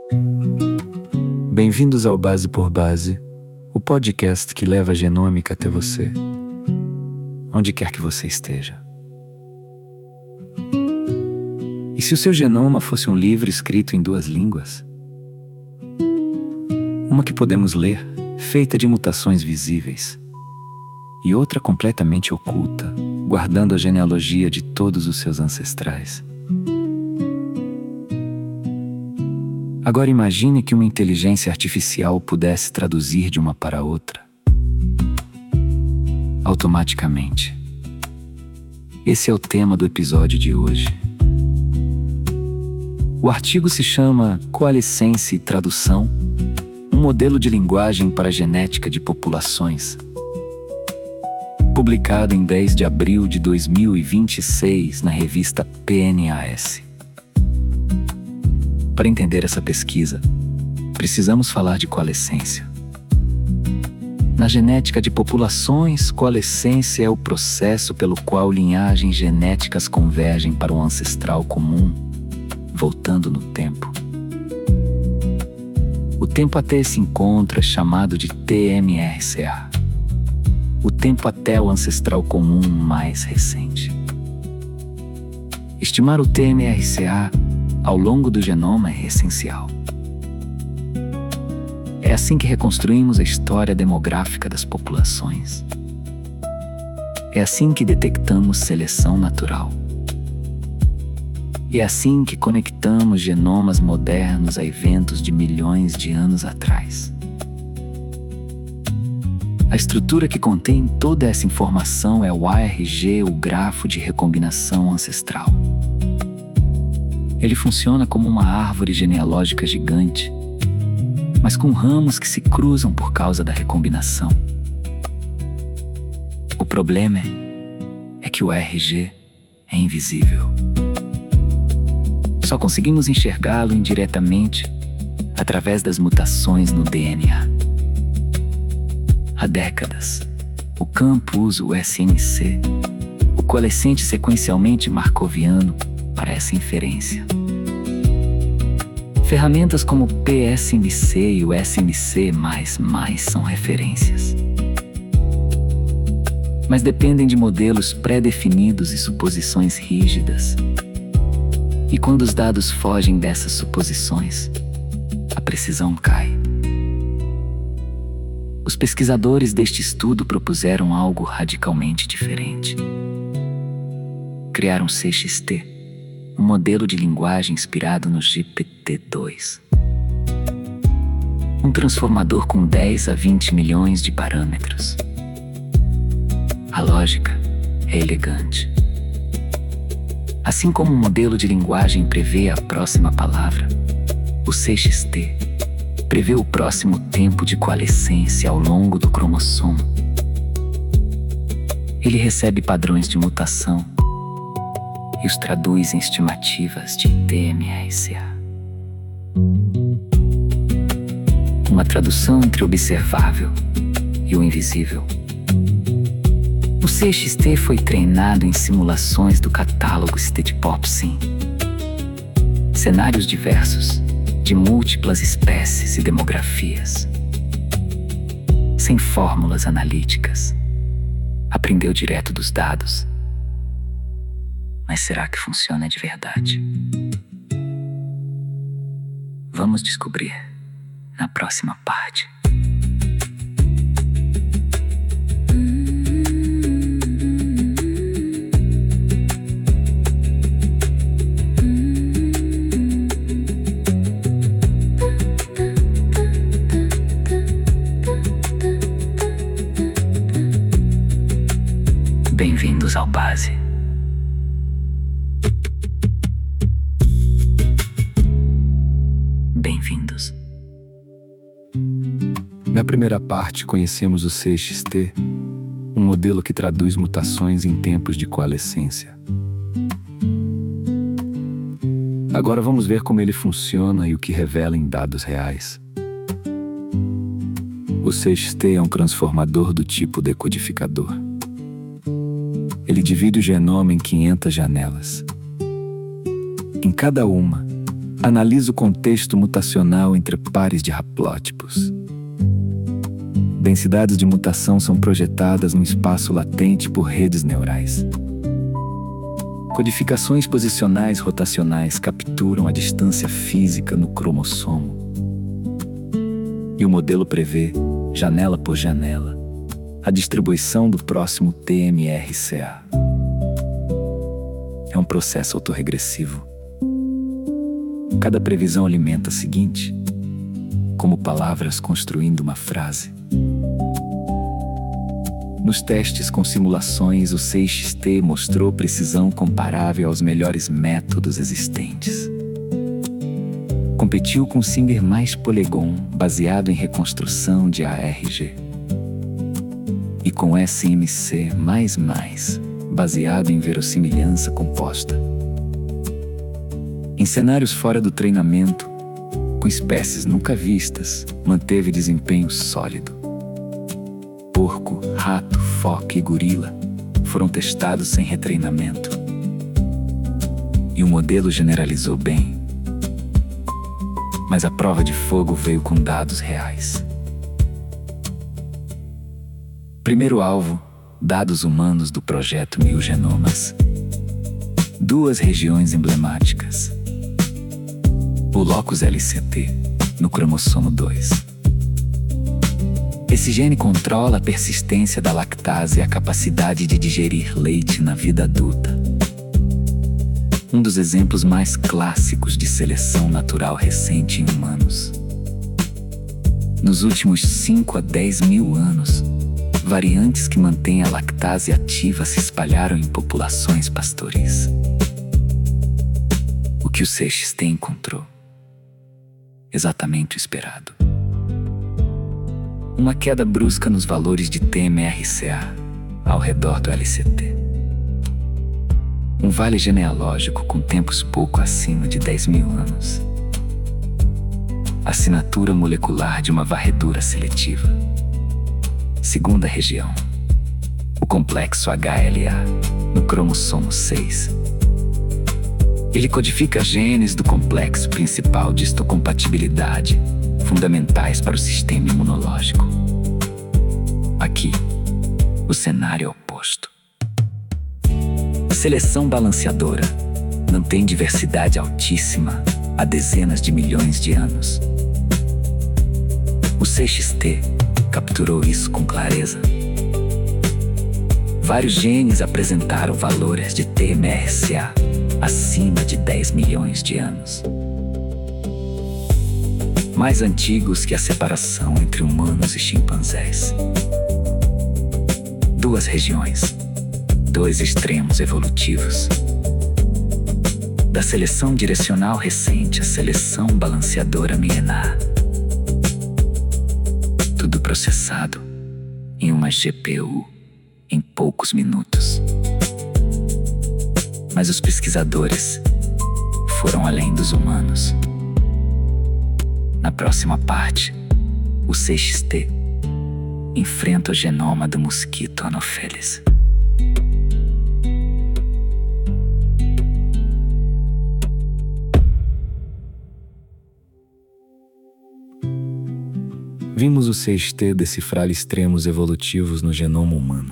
Bem-vindos ao Base por Base, o podcast que leva a genômica até você, onde quer que você esteja. E se o seu genoma fosse um livro escrito em 2 línguas? Uma que podemos ler, feita de mutações visíveis, e outra completamente oculta, guardando a genealogia de todos os seus ancestrais. Agora imagine que uma inteligência artificial pudesse traduzir de uma para outra, automaticamente. Esse é o tema do episódio de hoje. O artigo se chama Coalescência e Tradução, um modelo de linguagem para a genética de populações, publicado em 10 de abril de 2026 na revista PNAS. Para entender essa pesquisa, precisamos falar de coalescência. Na genética de populações, coalescência é o processo pelo qual linhagens genéticas convergem para um ancestral comum, voltando no tempo. O tempo até esse encontro é chamado de TMRCA, o tempo até o ancestral comum mais recente. Estimar o TMRCA ao longo do genoma é essencial. É assim que reconstruímos a história demográfica das populações. É assim que detectamos seleção natural. E é assim que conectamos genomas modernos a eventos de milhões de anos atrás. A estrutura que contém toda essa informação é o ARG, o grafo de recombinação ancestral. Ele funciona como uma árvore genealógica gigante, mas com ramos que se cruzam por causa da recombinação. O problema é que o ARG é invisível. Só conseguimos enxergá-lo indiretamente através das mutações no DNA. Há décadas, o campo usa o SNC, o coalescente sequencialmente markoviano, para essa inferência. Ferramentas como o PSMC e o SMC++ são referências. Mas dependem de modelos pré-definidos e suposições rígidas. E quando os dados fogem dessas suposições, a precisão cai. Os pesquisadores deste estudo propuseram algo radicalmente diferente. Criaram CXT, um modelo de linguagem inspirado no GPT-2. Um transformador com 10 a 20 milhões de parâmetros. A lógica é elegante. Assim como um modelo de linguagem prevê a próxima palavra, o CXT prevê o próximo tempo de coalescência ao longo do cromossomo. Ele recebe padrões de mutação e os traduz em estimativas de TMRCA. Uma tradução entre o observável e o invisível. O CXT foi treinado em simulações do catálogo SteadPop-Sim. Cenários diversos, de múltiplas espécies e demografias. Sem fórmulas analíticas. Aprendeu direto dos dados. Mas será que funciona de verdade? Vamos descobrir na próxima parte. Bem-vindos ao Base. Bem-vindos. Na primeira parte, conhecemos o CXT, um modelo que traduz mutações em tempos de coalescência. Agora vamos ver como ele funciona e o que revela em dados reais. O CXT é um transformador do tipo decodificador. Ele divide o genoma em 500 janelas. Em cada uma, Analisa o contexto mutacional entre pares de haplótipos. Densidades de mutação são projetadas no espaço latente por redes neurais. Codificações posicionais rotacionais capturam a distância física no cromossomo. E o modelo prevê, janela por janela, a distribuição do próximo TMRCA. É um processo autorregressivo. Cada previsão alimenta a seguinte, como palavras construindo uma frase. Nos testes com simulações, o 6XT mostrou precisão comparável aos melhores métodos existentes. Competiu com o Singer mais Polygon, baseado em reconstrução de ARG. E com SMC++, baseado em verossimilhança composta. Em cenários fora do treinamento, com espécies nunca vistas, manteve desempenho sólido. Porco, rato, foca e gorila foram testados sem retreinamento. E o modelo generalizou bem. Mas a prova de fogo veio com dados reais. Primeiro alvo, dados humanos do projeto 1000 Genomas. 2 regiões emblemáticas. O locus LCT, no cromossomo 2. Esse gene controla a persistência da lactase e a capacidade de digerir leite na vida adulta. Um dos exemplos mais clássicos de seleção natural recente em humanos. Nos últimos 5 a 10 mil anos, variantes que mantêm a lactase ativa se espalharam em populações pastoris. O que o 6XT encontrou? Exatamente o esperado. Uma queda brusca nos valores de TMRCA ao redor do LCT. Um vale genealógico com tempos pouco acima de 10 mil anos. Assinatura molecular de uma varredura seletiva. Segunda região. O complexo HLA, no cromossomo 6. Ele codifica genes do complexo principal de histocompatibilidade, fundamentais para o sistema imunológico. Aqui, o cenário é oposto. Seleção balanceadora mantém diversidade altíssima há dezenas de milhões de anos. O 6XT capturou isso com clareza. Vários genes apresentaram valores de TMRCA acima de 10 milhões de anos. Mais antigos que a separação entre humanos e chimpanzés. 2 regiões, 2 extremos evolutivos. Da seleção direcional recente à seleção balanceadora milenar. Tudo processado em uma GPU em poucos minutos. Mas os pesquisadores foram além dos humanos. Na próxima parte, o 6XT enfrenta o genoma do mosquito Anopheles. Vimos o 6XT decifrar extremos evolutivos no genoma humano.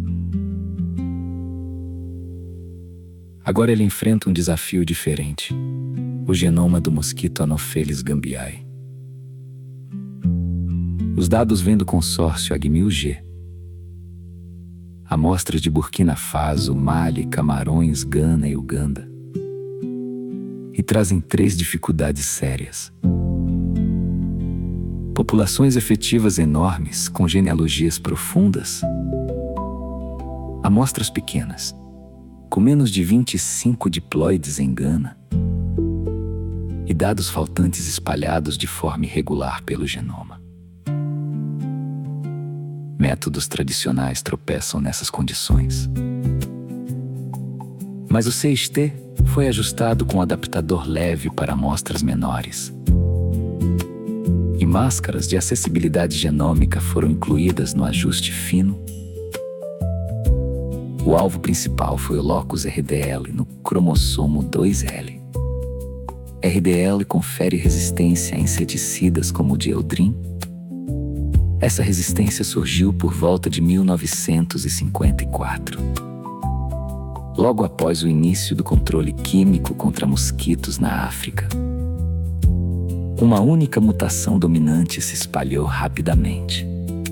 Agora ele enfrenta um desafio diferente: o genoma do mosquito Anopheles gambiae. Os dados vêm do consórcio AG1000G. Amostras de Burkina Faso, Mali, Camarões, Gana e Uganda. E trazem 3 dificuldades sérias. Populações efetivas enormes, com genealogias profundas. Amostras pequenas, com menos de 25 diploides em Gana. E dados faltantes espalhados de forma irregular pelo genoma. Métodos tradicionais tropeçam nessas condições. Mas o 6XT foi ajustado com um adaptador leve para amostras menores. E máscaras de acessibilidade genômica foram incluídas no ajuste fino. O alvo principal foi o locus RDL no cromossomo 2L. RDL confere resistência a inseticidas como o dieldrin. Essa resistência surgiu por volta de 1954, logo após o início do controle químico contra mosquitos na África. Uma única mutação dominante se espalhou rapidamente.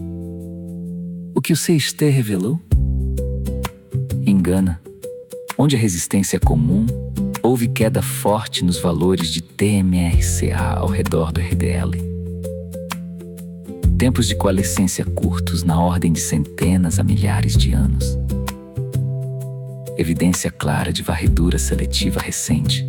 O que o CIST revelou? Em Gana, onde a resistência é comum, houve queda forte nos valores de TMRCA ao redor do RDL. Tempos de coalescência curtos na ordem de centenas a milhares de anos. Evidência clara de varredura seletiva recente.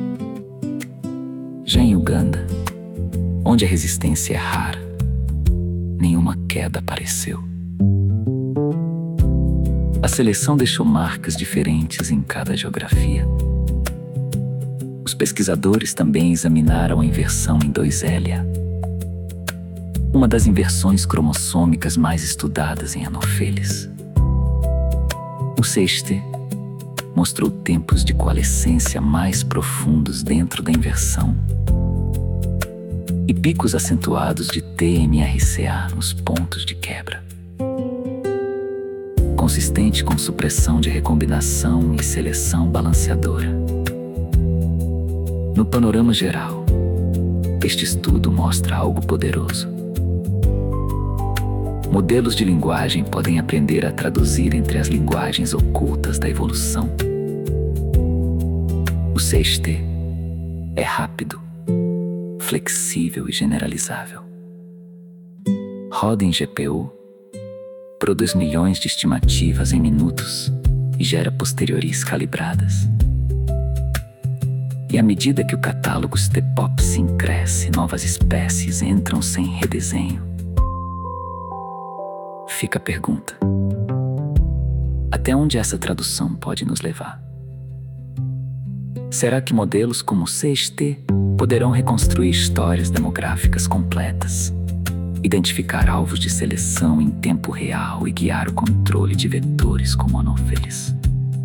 Já em Uganda, onde a resistência é rara, nenhuma queda apareceu. A seleção deixou marcas diferentes em cada geografia. Os pesquisadores também examinaram a inversão em 2L, uma das inversões cromossômicas mais estudadas em Anopheles. O CIST mostrou tempos de coalescência mais profundos dentro da inversão e picos acentuados de TMRCA nos pontos de quebra, consistente com supressão de recombinação e seleção balanceadora. No panorama geral, este estudo mostra algo poderoso. Modelos de linguagem podem aprender a traduzir entre as linguagens ocultas da evolução. O CIST é rápido, flexível e generalizável. Roda em GPU, produz milhões de estimativas em minutos e gera posterioris calibradas. E à medida que o catálogo STPOPSIN cresce, novas espécies entram sem redesenho. Fica a pergunta: até onde essa tradução pode nos levar? Será que modelos como o CIST poderão reconstruir histórias demográficas completas, identificar alvos de seleção em tempo real e guiar o controle de vetores como Anopheles?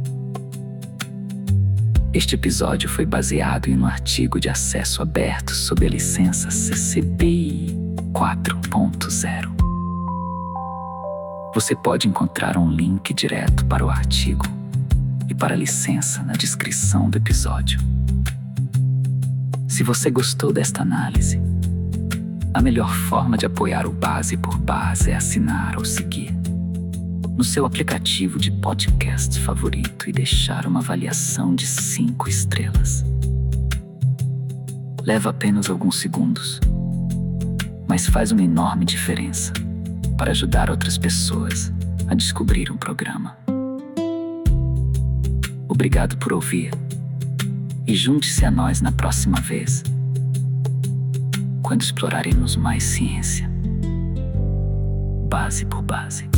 Este episódio foi baseado em um artigo de acesso aberto sob a licença CC BY 4.0. Você pode encontrar um link direto para o artigo e para a licença na descrição do episódio. Se você gostou desta análise, a melhor forma de apoiar o Base por Base é assinar ou seguir no seu aplicativo de podcast favorito e deixar uma avaliação de 5 estrelas. Leva apenas alguns segundos, mas faz uma enorme diferença para ajudar outras pessoas a descobrir um programa. Obrigado por ouvir e junte-se a nós na próxima vez, quando exploraremos mais ciência, base por base.